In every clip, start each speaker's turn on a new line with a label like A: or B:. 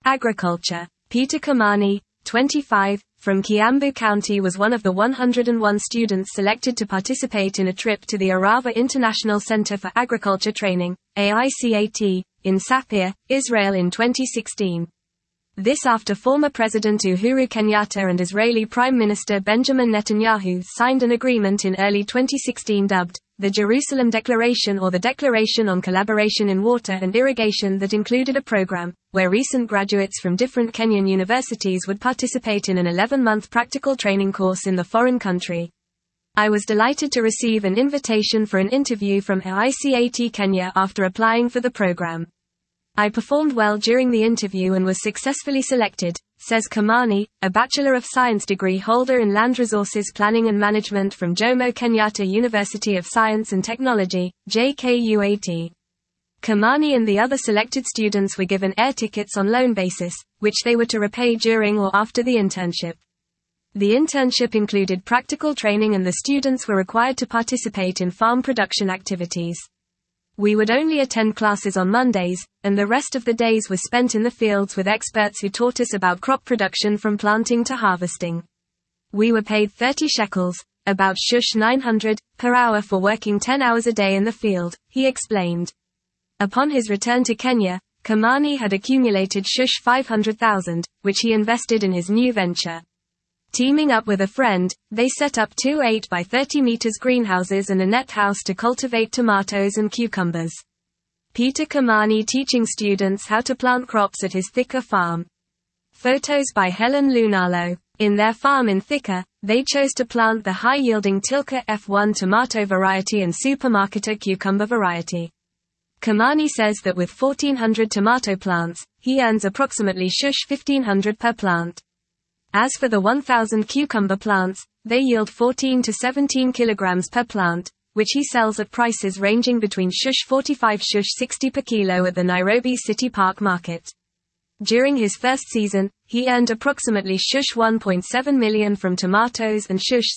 A: Agriculture. Peter Kimani, 25, from Kiambu County was one of the 101 students selected to participate in a trip to the Arava International Center for Agriculture Training, AICAT, in Sapir, Israel in 2016. This after former President Uhuru Kenyatta and Israeli Prime Minister Benjamin Netanyahu signed an agreement in early 2016 dubbed the Jerusalem Declaration or the Declaration on Collaboration in Water and Irrigation that included a program where recent graduates from different Kenyan universities would participate in an 11-month practical training course in the foreign country. I was delighted to receive an invitation for an interview from AICAT Kenya after applying for the program. I performed well during the interview and was successfully selected, says Kimani, a Bachelor of Science degree holder in Land Resources Planning and Management from Jomo Kenyatta University of Science and Technology, JKUAT. Kimani and the other selected students were given air tickets on loan basis, which they were to repay during or after the internship. The internship included practical training and the students were required to participate in farm production activities. We would only attend classes on Mondays, and the rest of the days were spent in the fields with experts who taught us about crop production from planting to harvesting. We were paid 30 shekels, about Shush 900, per hour for working 10 hours a day in the field, he explained. Upon his return to Kenya, Kimani had accumulated Shush 500,000, which he invested in his new venture. Teaming up with a friend, they set up 2 8 by 30 meters greenhouses and a net house to cultivate tomatoes and cucumbers. Peter Kimani teaching students how to plant crops at his Thika farm. Photos by Helen Lunalo. In their farm in Thika, they chose to plant the high-yielding Tilka F1 tomato variety and Supermarketer cucumber variety. Kimani says that with 1,400 tomato plants, he earns approximately Shush 1,500 per plant. As for the 1,000 cucumber plants, they yield 14 to 17 kilograms per plant, which he sells at prices ranging between Shush 45 Shush 60 per kilo at the Nairobi City Park Market. During his first season, he earned approximately Shush 1.7 million from tomatoes and Shush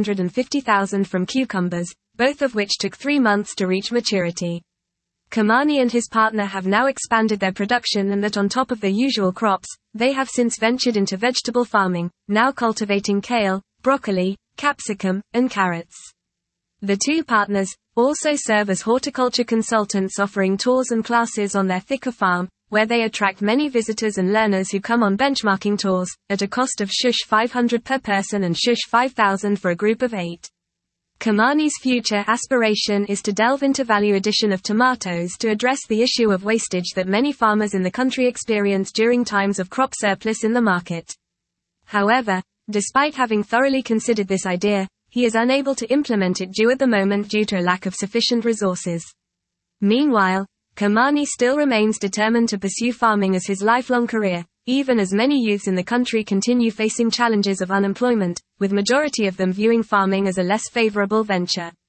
A: 750,000 from cucumbers, both of which took 3 months to reach maturity. Kimani and his partner have now expanded their production and that on top of their usual crops, they have since ventured into vegetable farming, now cultivating kale, broccoli, capsicum, and carrots. The two partners also serve as horticulture consultants offering tours and classes on their Thika farm, where they attract many visitors and learners who come on benchmarking tours, at a cost of Shush 500 per person and Shush 5,000 for a group of 8. Kimani's future aspiration is to delve into value addition of tomatoes to address the issue of wastage that many farmers in the country experience during times of crop surplus in the market. However, despite having thoroughly considered this idea, he is unable to implement it at the moment due to a lack of sufficient resources. Meanwhile, Kimani still remains determined to pursue farming as his lifelong career, even as many youths in the country continue facing challenges of unemployment, with majority of them viewing farming as a less favorable venture.